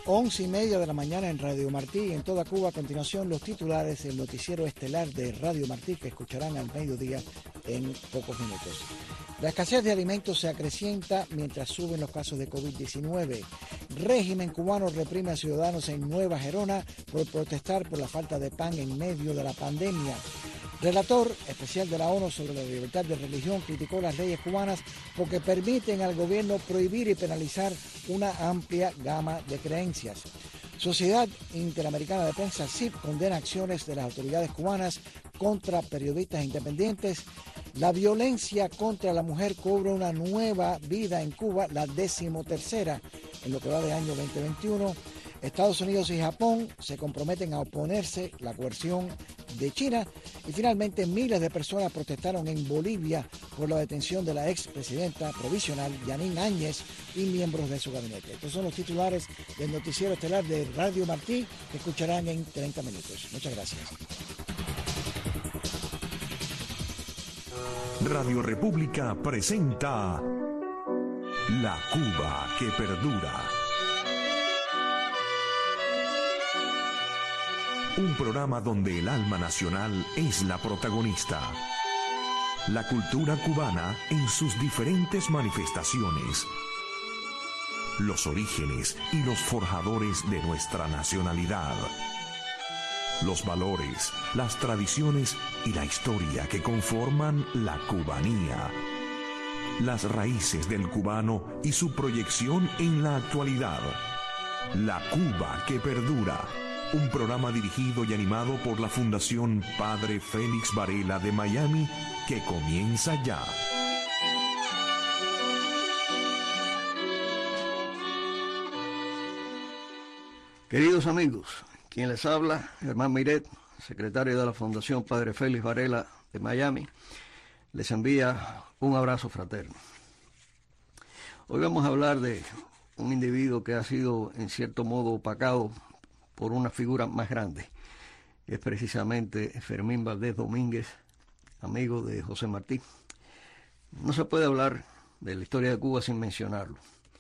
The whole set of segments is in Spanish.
11:30 de la mañana en Radio Martí, en toda Cuba. A continuación, los titulares del noticiero estelar de Radio Martí, que escucharán al mediodía en pocos minutos. La escasez de alimentos se acrecienta mientras suben los casos de COVID-19. Régimen cubano reprime a ciudadanos en Nueva Gerona por protestar por la falta de pan en medio de la pandemia. Relator especial de la ONU sobre la libertad de religión criticó las leyes cubanas porque permiten al gobierno prohibir y penalizar una amplia gama de creencias. Sociedad Interamericana de Prensa, SIP, condena acciones de las autoridades cubanas contra periodistas independientes. La violencia contra la mujer cobra una nueva vida en Cuba, la 13ª en lo que va de año 2021. Estados Unidos y Japón se comprometen a oponerse a la coerción de China. Y finalmente, miles de personas protestaron en Bolivia por la detención de la expresidenta provisional Yanine Áñez y miembros de su gabinete. Estos son los titulares del noticiero estelar de Radio Martí, que escucharán en 30 minutos. Muchas gracias. Radio República presenta La Cuba que perdura. Un programa donde el alma nacional es la protagonista. La cultura cubana en sus diferentes manifestaciones. Los orígenes y los forjadores de nuestra nacionalidad. Los valores, las tradiciones y la historia que conforman la cubanía. Las raíces del cubano y su proyección en la actualidad. La Cuba que perdura. Un programa dirigido y animado por la Fundación Padre Félix Varela de Miami, que comienza ya. Queridos amigos, quien les habla, Germán Miret, secretario de la Fundación Padre Félix Varela de Miami, les envía un abrazo fraterno. Hoy vamos a hablar de un individuo que ha sido en cierto modo opacado por una figura más grande. Es precisamente Fermín Valdés Domínguez, amigo de José Martí. No se puede hablar de la historia de Cuba sin mencionarlo.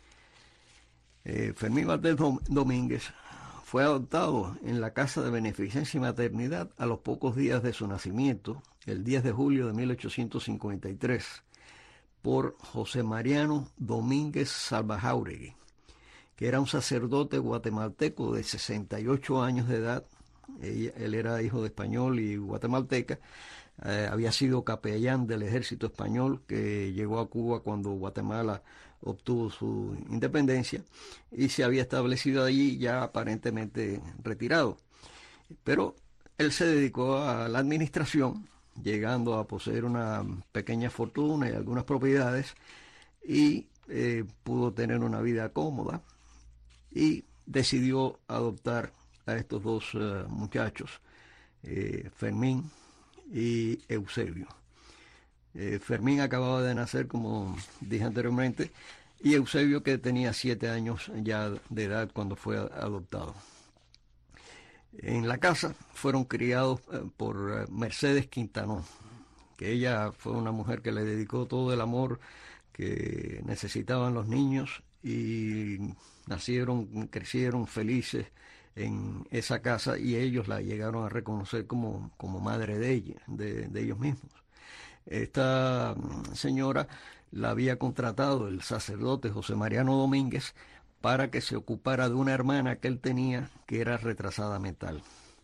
Fermín Valdés Domínguez fue adoptado en la Casa de Beneficencia y Maternidad a los pocos días de su nacimiento, el 10 de julio de 1853, por José Mariano Domínguez Salvajauregui, que era un sacerdote guatemalteco de 68 años de edad. Él era hijo de español y guatemalteca. Había sido capellán del ejército español que llegó a Cuba cuando Guatemala obtuvo su independencia y se había establecido allí ya aparentemente retirado. Pero él se dedicó a la administración, llegando a poseer una pequeña fortuna y algunas propiedades, y pudo tener una vida cómoda. Y decidió adoptar a estos dos muchachos, Fermín y Eusebio. Fermín acababa de nacer, como dije anteriormente, y Eusebio, que tenía 7 años ya de edad cuando fue adoptado. En la casa fueron criados por Mercedes Quintanó, que ella fue una mujer que le dedicó todo el amor que necesitaban los niños, y crecieron felices en esa casa, y ellos la llegaron a reconocer como madre de ellos mismos. Esta señora la había contratado el sacerdote José Mariano Domínguez para que se ocupara de una hermana que él tenía que era retrasada mental.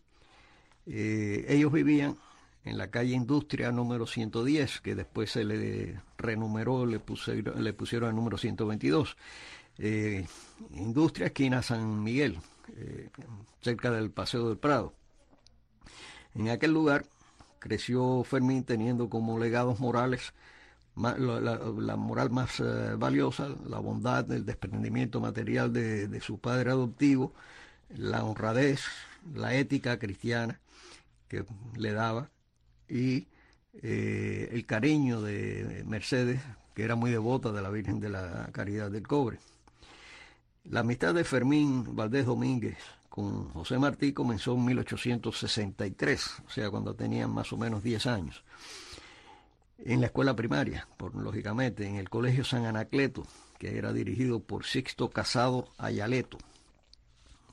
Ellos vivían en la calle Industria número 110, que después se le renumeró, le pusieron el número 122. Industria, esquina San Miguel, cerca del Paseo del Prado. En aquel lugar creció Fermín teniendo como legados morales la moral más valiosa, la bondad, el desprendimiento material de su padre adoptivo, la honradez, la ética cristiana que le daba, y el cariño de Mercedes, que era muy devota de la Virgen de la Caridad del Cobre. La amistad de Fermín Valdés Domínguez con José Martí comenzó en 1863, o sea, cuando tenían más o menos 10 años, en la escuela primaria, lógicamente, en el Colegio San Anacleto, que era dirigido por Sixto Casado Ayaleto.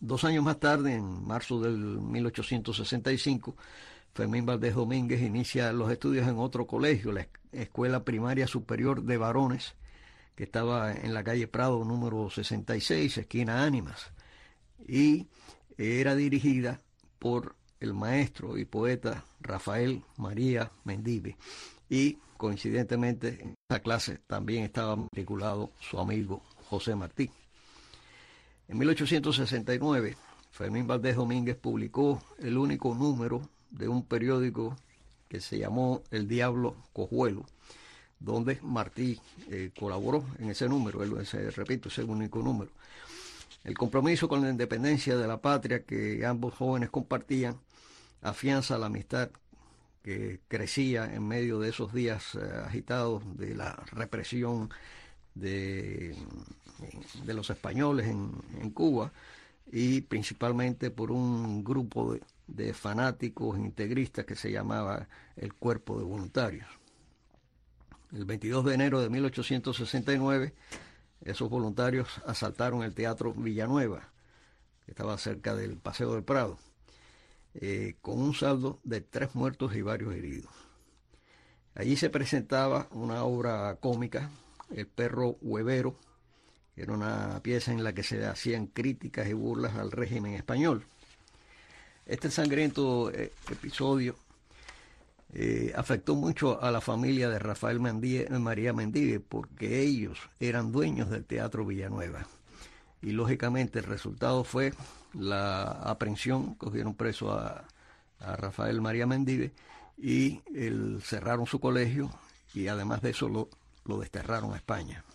2 años más tarde, en marzo del 1865, Fermín Valdés Domínguez inicia los estudios en otro colegio, la Escuela Primaria Superior de Varones, que estaba en la calle Prado número 66, esquina Ánimas, y era dirigida por el maestro y poeta Rafael María Mendive, y coincidentemente en esa clase también estaba matriculado su amigo José Martí. En 1869, Fermín Valdés Domínguez publicó el único número de un periódico que se llamó El Diablo Cojuelo, donde Martí colaboró en ese número, repito, ese único número. El compromiso con la independencia de la patria que ambos jóvenes compartían afianza la amistad que crecía en medio de esos días agitados de la represión de los españoles en Cuba, y principalmente por un grupo de fanáticos integristas que se llamaba el Cuerpo de Voluntarios. El 22 de enero de 1869, esos voluntarios asaltaron el Teatro Villanueva, que estaba cerca del Paseo del Prado, con un saldo de 3 muertos y varios heridos. Allí se presentaba una obra cómica, El Perro Huevero, que era una pieza en la que se hacían críticas y burlas al régimen español. Este sangriento episodio afectó mucho a la familia de Rafael María Mendive, porque ellos eran dueños del Teatro Villanueva. Y lógicamente el resultado fue la aprehensión, cogieron preso a Rafael María Mendive y cerraron su colegio, y además de eso lo desterraron a España.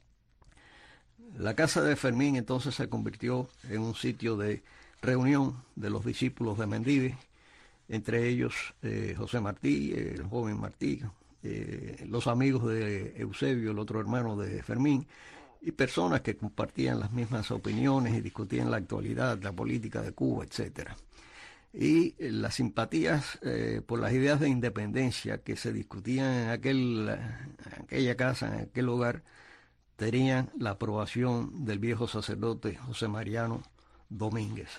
La casa de Fermín entonces se convirtió en un sitio de reunión de los discípulos de Mendive, entre ellos José Martí, el joven Martí, los amigos de Eusebio, el otro hermano de Fermín, y personas que compartían las mismas opiniones y discutían la actualidad, la política de Cuba, etc. Y las simpatías por las ideas de independencia que se discutían en aquella casa, en aquel hogar, tenían la aprobación del viejo sacerdote José Mariano Domínguez.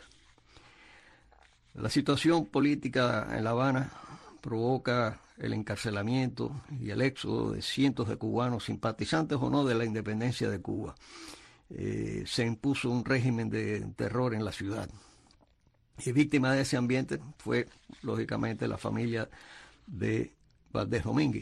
La situación política en La Habana provoca el encarcelamiento y el éxodo de cientos de cubanos, simpatizantes o no de la independencia de Cuba. Se impuso un régimen de terror en la ciudad. Y víctima de ese ambiente fue, lógicamente, la familia de Valdés Domínguez.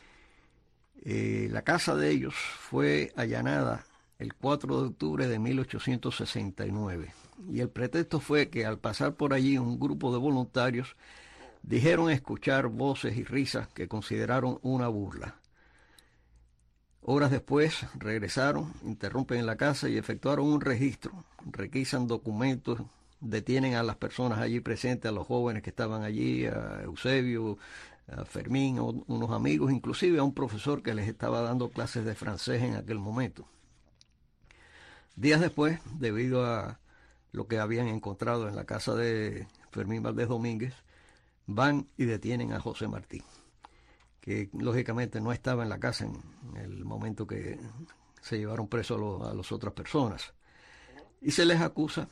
La casa de ellos fue allanada el 4 de octubre de 1869. Y el pretexto fue que al pasar por allí un grupo de voluntarios dijeron escuchar voces y risas que consideraron una burla. Horas después regresaron, interrumpen la casa y efectuaron un registro, requisan documentos, detienen a las personas allí presentes, a los jóvenes que estaban allí, a Eusebio, a Fermín, a unos amigos, inclusive a un profesor que les estaba dando clases de francés en aquel momento. Días después, debido a lo que habían encontrado en la casa de Fermín Valdés Domínguez, van y detienen a José Martí, que lógicamente no estaba en la casa en el momento que se llevaron preso a las otras personas. Y se le acusa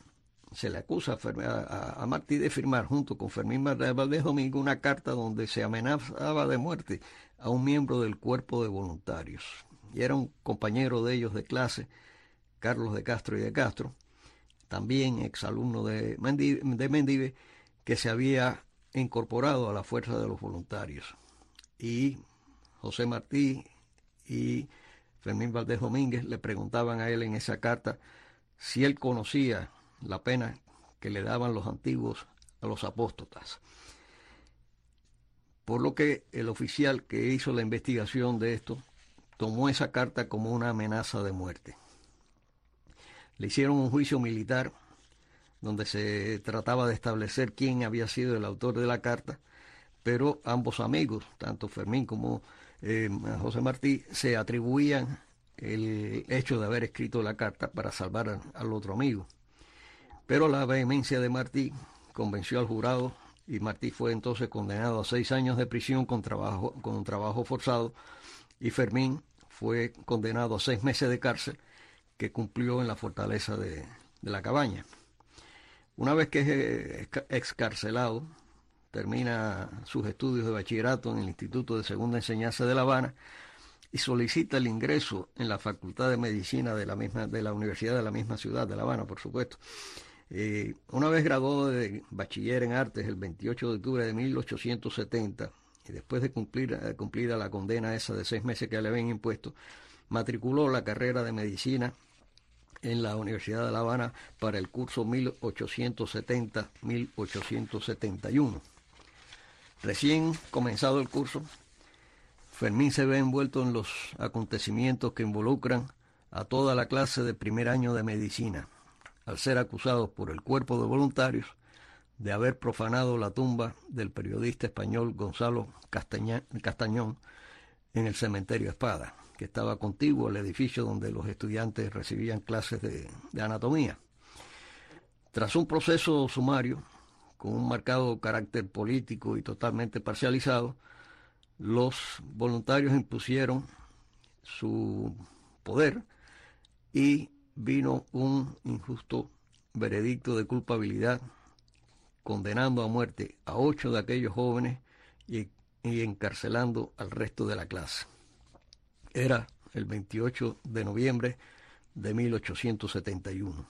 a Martí de firmar junto con Fermín Valdés Domínguez una carta donde se amenazaba de muerte a un miembro del Cuerpo de Voluntarios. Y era un compañero de ellos de clase, Carlos de Castro y de Castro, también exalumno de Mendive, que se había incorporado a la fuerza de los voluntarios. Y José Martí y Fermín Valdés Domínguez le preguntaban a él en esa carta si él conocía la pena que le daban los antiguos a los apóstatas. Por lo que el oficial que hizo la investigación de esto tomó esa carta como una amenaza de muerte. Le hicieron un juicio militar donde se trataba de establecer quién había sido el autor de la carta, pero ambos amigos, tanto Fermín como José Martí, se atribuían el hecho de haber escrito la carta para salvar al otro amigo. Pero la vehemencia de Martí convenció al jurado y Martí fue entonces condenado a 6 años de prisión con trabajo forzado, y Fermín fue condenado a 6 meses de cárcel que cumplió en la fortaleza de la Cabaña. Una vez que es excarcelado, termina sus estudios de bachillerato en el Instituto de Segunda Enseñanza de La Habana y solicita el ingreso en la Facultad de Medicina de la Universidad de la misma ciudad, de La Habana, por supuesto. Una vez graduado de bachiller en artes el 28 de octubre de 1870, y después de cumplida la condena esa de 6 meses que le habían impuesto, matriculó la carrera de medicina en la Universidad de La Habana para el curso 1870-1871. Recién comenzado el curso, Fermín se ve envuelto en los acontecimientos que involucran a toda la clase de primer año de medicina, al ser acusado por el cuerpo de voluntarios de haber profanado la tumba del periodista español Gonzalo Castañón en el cementerio Espada, que estaba contiguo al edificio donde los estudiantes recibían clases de anatomía. Tras un proceso sumario, con un marcado carácter político y totalmente parcializado, los voluntarios impusieron su poder y vino un injusto veredicto de culpabilidad, condenando a muerte a 8 de aquellos jóvenes y encarcelando al resto de la clase. Era el 28 de noviembre de 1871.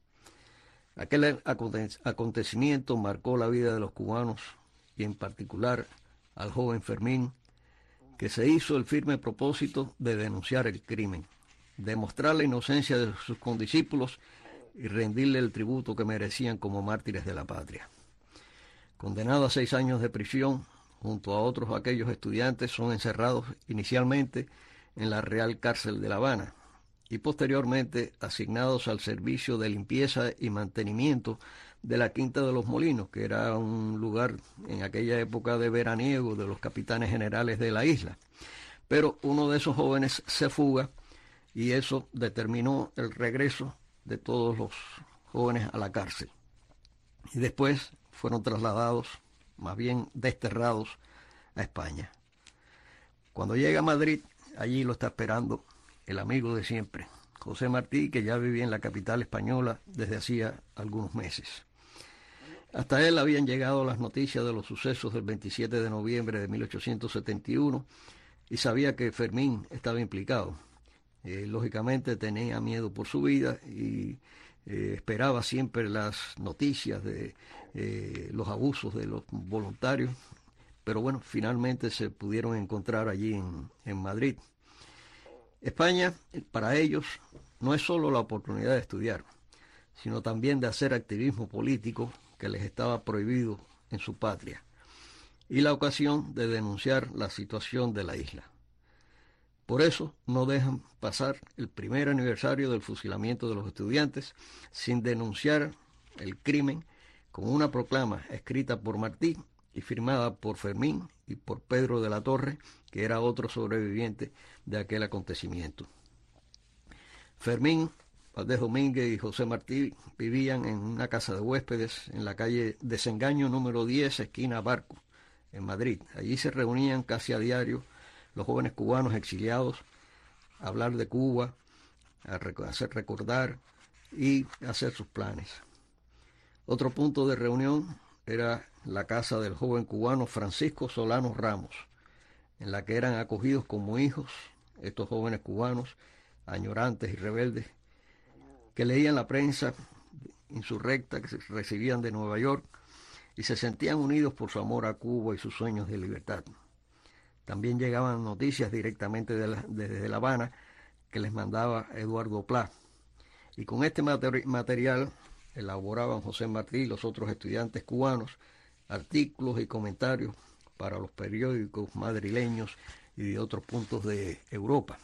Aquel acontecimiento marcó la vida de los cubanos y en particular al joven Fermín, que se hizo el firme propósito de denunciar el crimen, demostrar la inocencia de sus condiscípulos y rendirle el tributo que merecían como mártires de la patria. Condenado a 6 años de prisión, junto a otros aquellos estudiantes, son encerrados inicialmente en la Real Cárcel de La Habana y posteriormente asignados al servicio de limpieza y mantenimiento de la Quinta de los Molinos, que era un lugar en aquella época de veraniego de los capitanes generales de la isla. Pero uno de esos jóvenes se fuga y eso determinó el regreso de todos los jóvenes a la cárcel. Y después fueron trasladados, más bien desterrados, a España. Cuando llega a Madrid, allí lo está esperando el amigo de siempre, José Martí, que ya vivía en la capital española desde hacía algunos meses. Hasta él habían llegado las noticias de los sucesos del 27 de noviembre de 1871 y sabía que Fermín estaba implicado. Lógicamente tenía miedo por su vida y esperaba siempre las noticias de los abusos de los voluntarios, pero bueno, finalmente se pudieron encontrar allí en Madrid. España, para ellos, no es solo la oportunidad de estudiar, sino también de hacer activismo político que les estaba prohibido en su patria, y la ocasión de denunciar la situación de la isla. Por eso no dejan pasar el primer aniversario del fusilamiento de los estudiantes sin denunciar el crimen con una proclama escrita por Martí y firmada por Fermín y por Pedro de la Torre, que era otro sobreviviente de aquel acontecimiento. Fermín Valdés Domínguez y José Martí vivían en una casa de huéspedes en la calle Desengaño número 10, esquina Barco, en Madrid. Allí se reunían casi a diario los jóvenes cubanos exiliados a hablar de Cuba, a hacer recordar y hacer sus planes. Otro punto de reunión era la casa del joven cubano Francisco Solano Ramos, en la que eran acogidos como hijos estos jóvenes cubanos, añorantes y rebeldes, que leían la prensa insurrecta que recibían de Nueva York y se sentían unidos por su amor a Cuba y sus sueños de libertad. También llegaban noticias directamente desde La Habana que les mandaba Eduardo Pla. Y con este material elaboraban José Martí y los otros estudiantes cubanos artículos y comentarios para los periódicos madrileños y de otros puntos de Europa.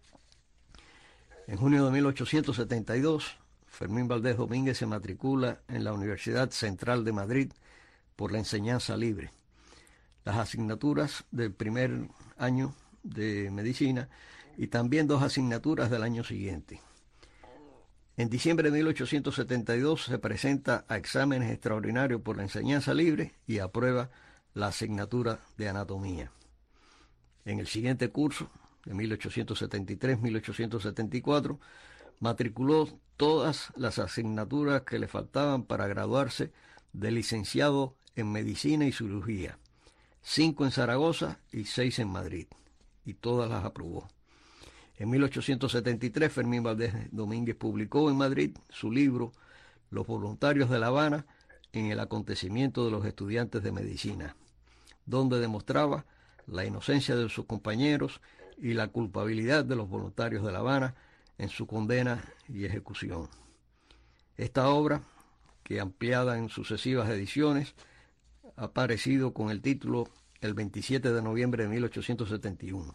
En junio de 1872, Fermín Valdés Domínguez se matricula en la Universidad Central de Madrid por la enseñanza libre. Las asignaturas del primer año de medicina y también 2 asignaturas del año siguiente. En diciembre de 1872 se presenta a exámenes extraordinarios por la enseñanza libre y aprueba la asignatura de anatomía. En el siguiente curso, de 1873-1874, Matriculó todas las asignaturas que le faltaban para graduarse de licenciado en Medicina y Cirugía, 5 en Zaragoza y 6 en Madrid, y todas las aprobó. En 1873, Fermín Valdés Domínguez publicó en Madrid su libro Los voluntarios de La Habana en el acontecimiento de los estudiantes de medicina, donde demostraba la inocencia de sus compañeros y la culpabilidad de los voluntarios de La Habana en su condena y ejecución. Esta obra, que ampliada en sucesivas ediciones, ha aparecido con el título El 27 de noviembre de 1871.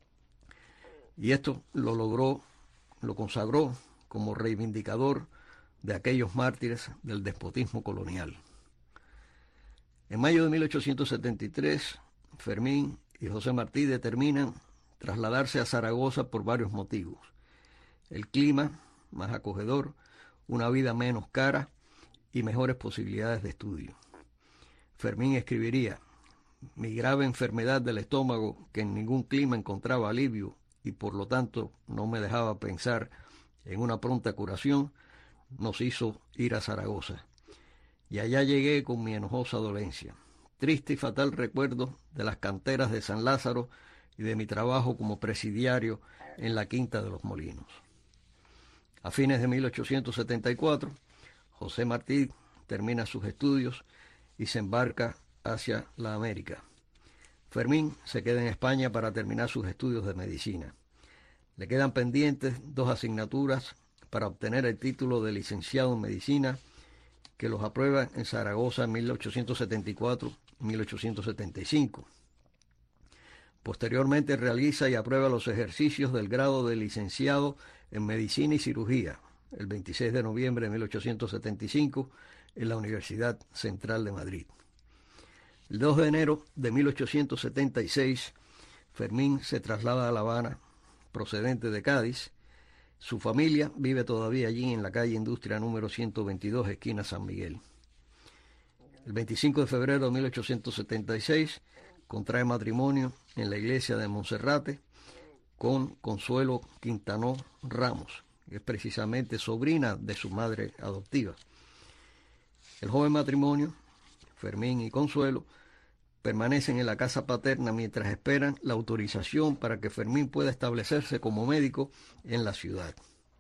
Y esto lo consagró como reivindicador de aquellos mártires del despotismo colonial. En mayo de 1873, Fermín y José Martí determinan trasladarse a Zaragoza por varios motivos: el clima más acogedor, una vida menos cara y mejores posibilidades de estudio. Fermín escribiría: mi grave enfermedad del estómago, que en ningún clima encontraba alivio y por lo tanto no me dejaba pensar en una pronta curación, nos hizo ir a Zaragoza. Y allá llegué con mi enojosa dolencia, triste y fatal recuerdo de las canteras de San Lázaro y de mi trabajo como presidiario en la Quinta de los Molinos. A fines de 1874, José Martí termina sus estudios y se embarca hacia la América. Fermín se queda en España para terminar sus estudios de medicina. Le quedan pendientes 2 asignaturas para obtener el título de licenciado en medicina, que los aprueba en Zaragoza en 1874 y 1875. Posteriormente realiza y aprueba los ejercicios del grado de licenciado en medicina y cirugía, el 26 de noviembre de 1875, en la Universidad Central de Madrid. El 2 de enero de 1876, Fermín se traslada a La Habana, procedente de Cádiz. Su familia vive todavía allí en la calle Industria número 122, esquina San Miguel. El 25 de febrero de 1876 contrae matrimonio en la iglesia de Monserrate con Consuelo Quintanó Ramos, que es precisamente sobrina de su madre adoptiva. El joven matrimonio, Fermín y Consuelo, permanecen en la casa paterna mientras esperan la autorización para que Fermín pueda establecerse como médico en la ciudad.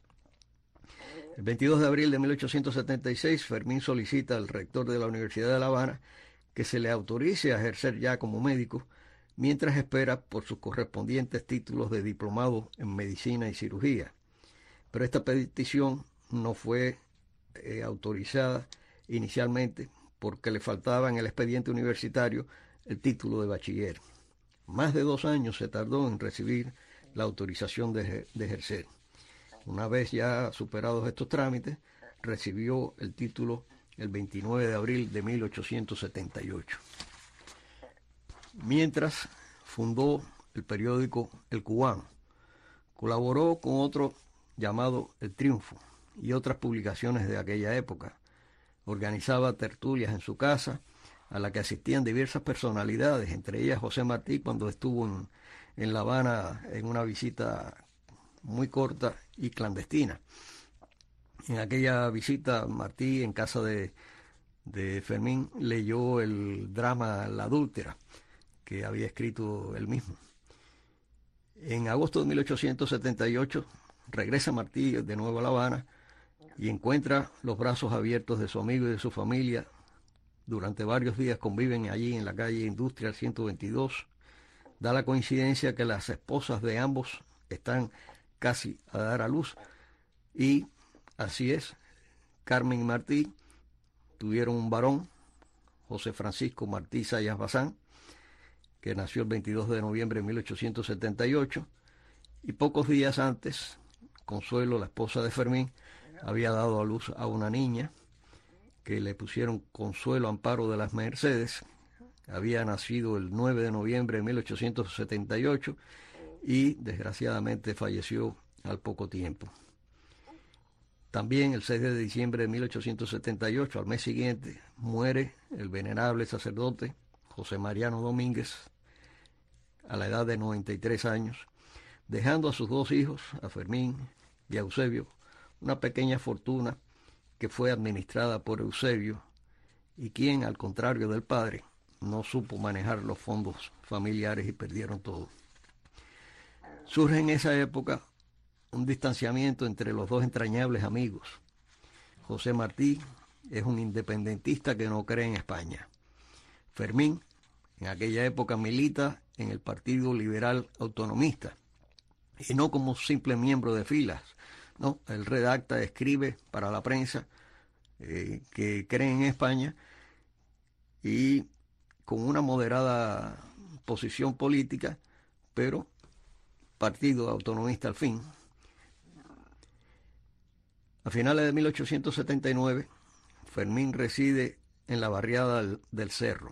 El 22 de abril de 1876, Fermín solicita al rector de la Universidad de La Habana que se le autorice a ejercer ya como médico, mientras espera por sus correspondientes títulos de diplomado en medicina y cirugía. Pero esta petición no fue autorizada inicialmente porque le faltaba en el expediente universitario el título de bachiller. Más de 2 años se tardó en recibir la autorización de ejercer. Una vez ya superados estos trámites, recibió el título el 29 de abril de 1878. Mientras, fundó el periódico El Cubano. Colaboró con otro llamado El Triunfo y otras publicaciones de aquella época. Organizaba tertulias en su casa, a la que asistían diversas personalidades, entre ellas José Martí, cuando estuvo en La Habana en una visita muy corta y clandestina. En aquella visita, Martí, en casa de Fermín, leyó el drama La Adúltera, que había escrito él mismo. En agosto de 1878 regresa Martí de nuevo a La Habana y encuentra los brazos abiertos de su amigo y de su familia. Durante varios días conviven allí en la calle Industrial 122. Da la coincidencia que las esposas de ambos están casi a dar a luz, y así es, Carmen y Martí tuvieron un varón, José Francisco Martí Sayas Bazán, que nació el 22 de noviembre de 1878, y pocos días antes, Consuelo, la esposa de Fermín, había dado a luz a una niña que le pusieron Consuelo Amparo de las Mercedes. Había nacido el 9 de noviembre de 1878 y desgraciadamente falleció al poco tiempo. También el 6 de diciembre de 1878, al mes siguiente, muere el venerable sacerdote José Mariano Domínguez a la edad de 93 años, dejando a sus 2 hijos, a Fermín y a Eusebio, una pequeña fortuna que fue administrada por Eusebio y quien, al contrario del padre, no supo manejar los fondos familiares y perdieron todo. Surge en esa época un distanciamiento entre los dos entrañables amigos. José Martí es un independentista que no cree en España. Fermín, en aquella época, milita en el Partido Liberal Autonomista, y no como simple miembro de filas. No, él redacta, escribe para la prensa que cree en España y con una moderada posición política, pero partido autonomista al fin. A finales de 1879, Fermín reside en la barriada del Cerro.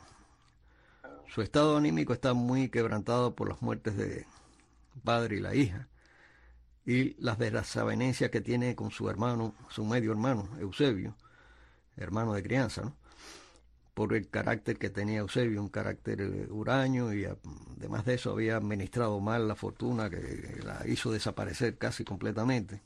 Su estado anímico está muy quebrantado por las muertes de padre y la hija, y las desavenencias que tiene con su hermano, su medio hermano, Eusebio, hermano de crianza, ¿no? Por el carácter que tenía Eusebio, un carácter huraño, y además de eso había administrado mal la fortuna que la hizo desaparecer casi completamente.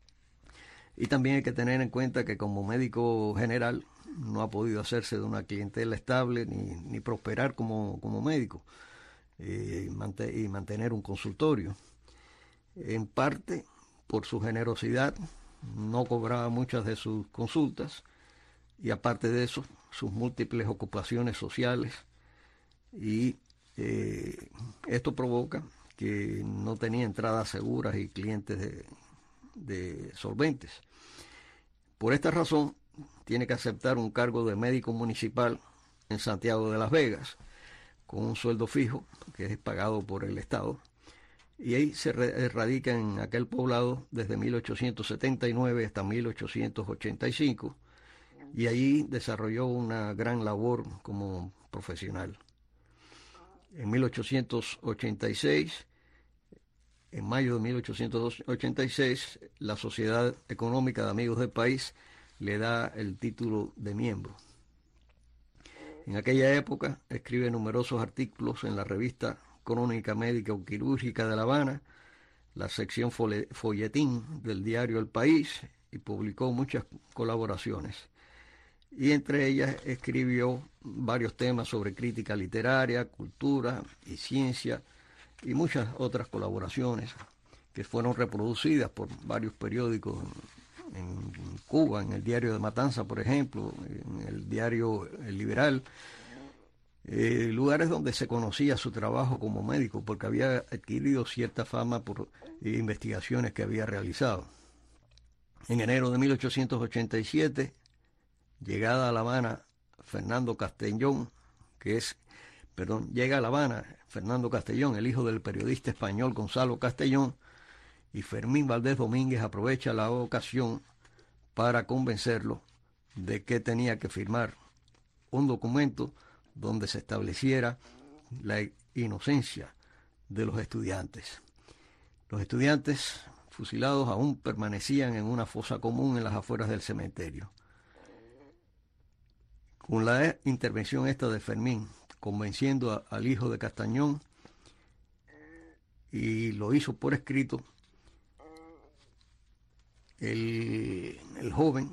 Y también hay que tener en cuenta que como médico general no ha podido hacerse de una clientela estable ni prosperar como médico y mantener un consultorio. En parte por su generosidad no cobraba muchas de sus consultas, y aparte de eso sus múltiples ocupaciones sociales, y esto provoca que no tenía entradas seguras y clientes de solventes. Por esta razón tiene que aceptar un cargo de médico municipal en Santiago de las Vegas con un sueldo fijo que es pagado por el Estado, y ahí se radica en aquel poblado desde 1879 hasta 1885, y allí desarrolló una gran labor como profesional. En 1886, en mayo de 1886, la Sociedad Económica de Amigos del País le da el título de miembro. En aquella época escribe numerosos artículos en la revista Crónica Médica o Quirúrgica de La Habana, la sección folletín del diario El País, y publicó muchas colaboraciones. Y entre ellas escribió varios temas sobre crítica literaria, cultura y ciencia, y muchas otras colaboraciones que fueron reproducidas por varios periódicos en Cuba, en el diario de Matanza, por ejemplo, en el diario El Liberal, lugares donde se conocía su trabajo como médico, porque había adquirido cierta fama por investigaciones que había realizado. En enero de 1887, llegada a La Habana, llega a La Habana Fernando Castellón, el hijo del periodista español Gonzalo Castellón, y Fermín Valdés Domínguez aprovecha la ocasión para convencerlo de que tenía que firmar un documento donde se estableciera la inocencia de los estudiantes. Los estudiantes fusilados aún permanecían en una fosa común en las afueras del cementerio. Con la intervención esta de Fermín, convenciendo al hijo de Castañón, y lo hizo por escrito, el joven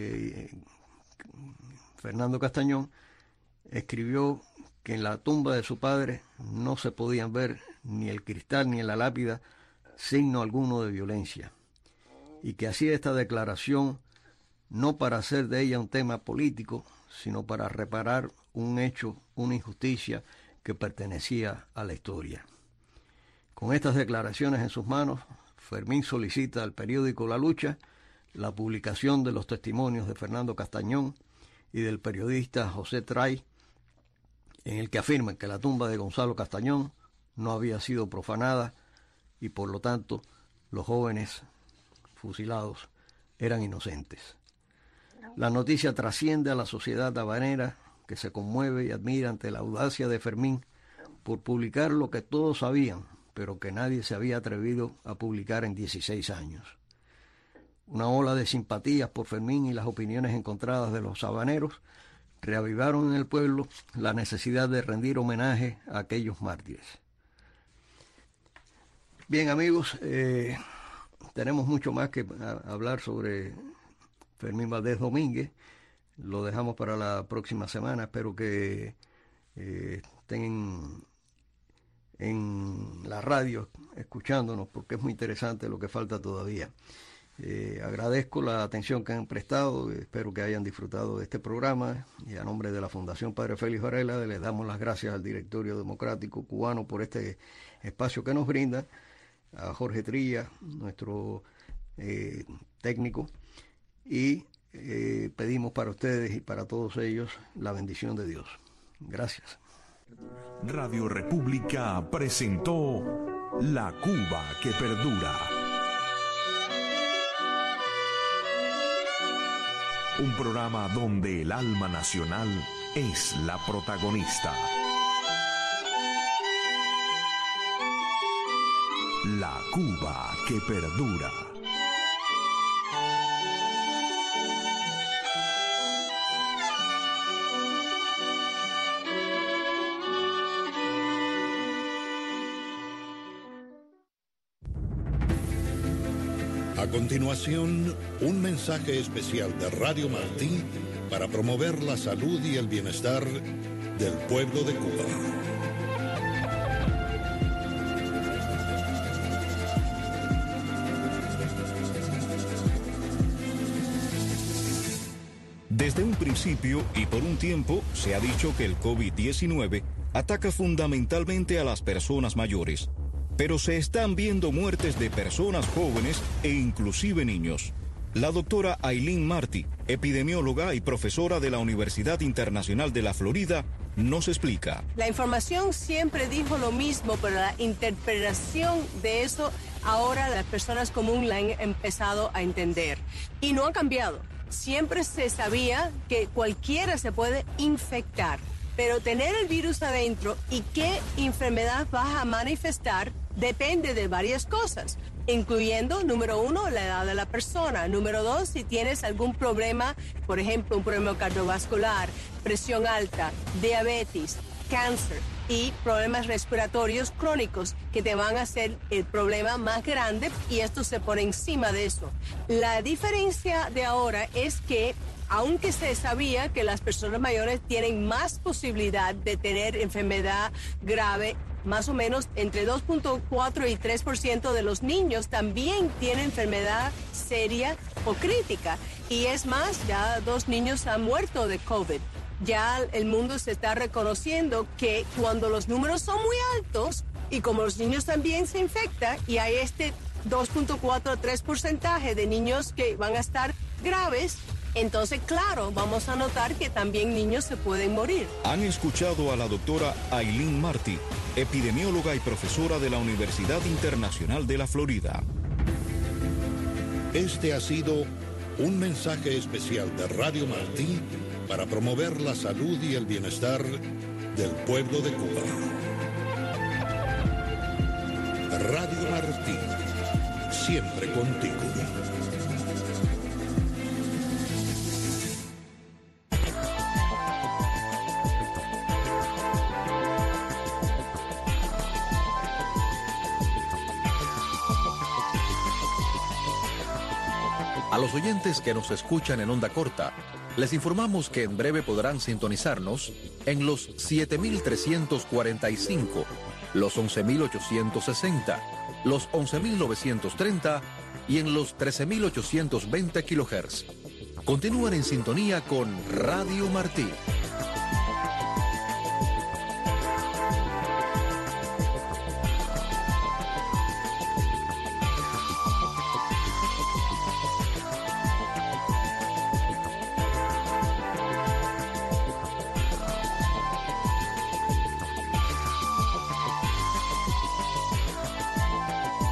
Fernando Castañón escribió que en la tumba de su padre no se podían ver ni el cristal ni en la lápida signo alguno de violencia, y que hacía esta declaración no para hacer de ella un tema político, sino para reparar un hecho, una injusticia que pertenecía a la historia. Con estas declaraciones en sus manos, Fermín solicita al periódico La Lucha la publicación de los testimonios de Fernando Castañón y del periodista José Tray, en el que afirman que la tumba de Gonzalo Castañón no había sido profanada y por lo tanto los jóvenes fusilados eran inocentes. La noticia trasciende a la sociedad habanera, que se conmueve y admira ante la audacia de Fermín por publicar lo que todos sabían, pero que nadie se había atrevido a publicar en 16 años. Una ola de simpatías por Fermín y las opiniones encontradas de los habaneros reavivaron en el pueblo la necesidad de rendir homenaje a aquellos mártires. Bien, amigos, tenemos mucho más que hablar sobre Fermín Valdés Domínguez. Lo dejamos para la próxima semana. Espero que estén en la radio escuchándonos, porque es muy interesante lo que falta todavía. Agradezco la atención que han prestado, espero que hayan disfrutado de este programa, y a nombre de la Fundación Padre Félix Varela les damos las gracias al Directorio Democrático Cubano por este espacio que nos brinda, a Jorge Trilla, nuestro técnico, y pedimos para ustedes y para todos ellos la bendición de Dios. Gracias. Radio República presentó La Cuba que Perdura. Un programa donde el alma nacional es la protagonista. La Cuba que perdura. A continuación, un mensaje especial de Radio Martí para promover la salud y el bienestar del pueblo de Cuba. Desde un principio y por un tiempo se ha dicho que el COVID-19 ataca fundamentalmente a las personas mayores. Pero se están viendo muertes de personas jóvenes e inclusive niños. La doctora Aileen Martí, epidemióloga y profesora de la Universidad Internacional de la Florida, nos explica. La información siempre dijo lo mismo, pero la interpretación de eso ahora las personas comunes la han empezado a entender. Y no ha cambiado. Siempre se sabía que cualquiera se puede infectar, pero tener el virus adentro y qué enfermedad vas a manifestar depende de varias cosas, incluyendo, número 1, la edad de la persona. Número 2, si tienes algún problema, por ejemplo, un problema cardiovascular, presión alta, diabetes, cáncer y problemas respiratorios crónicos que te van a hacer el problema más grande, y esto se pone encima de eso. La diferencia de ahora es que aunque se sabía que las personas mayores tienen más posibilidad de tener enfermedad grave, más o menos entre 2.4 y 3% de los niños también tienen enfermedad seria o crítica. Y es más, ya 2 niños han muerto de COVID. Ya el mundo se está reconociendo que cuando los números son muy altos y como los niños también se infectan y hay este 2.4 a 3% de niños que van a estar graves, entonces, claro, vamos a notar que también niños se pueden morir. Han escuchado a la doctora Aileen Martí, epidemióloga y profesora de la Universidad Internacional de la Florida. Este ha sido un mensaje especial de Radio Martí para promover la salud y el bienestar del pueblo de Cuba. Radio Martí, siempre contigo. A los oyentes que nos escuchan en onda corta, les informamos que en breve podrán sintonizarnos en los 7.345, los 11.860, los 11.930 y en los 13.820 kHz. Continúan en sintonía con Radio Martí.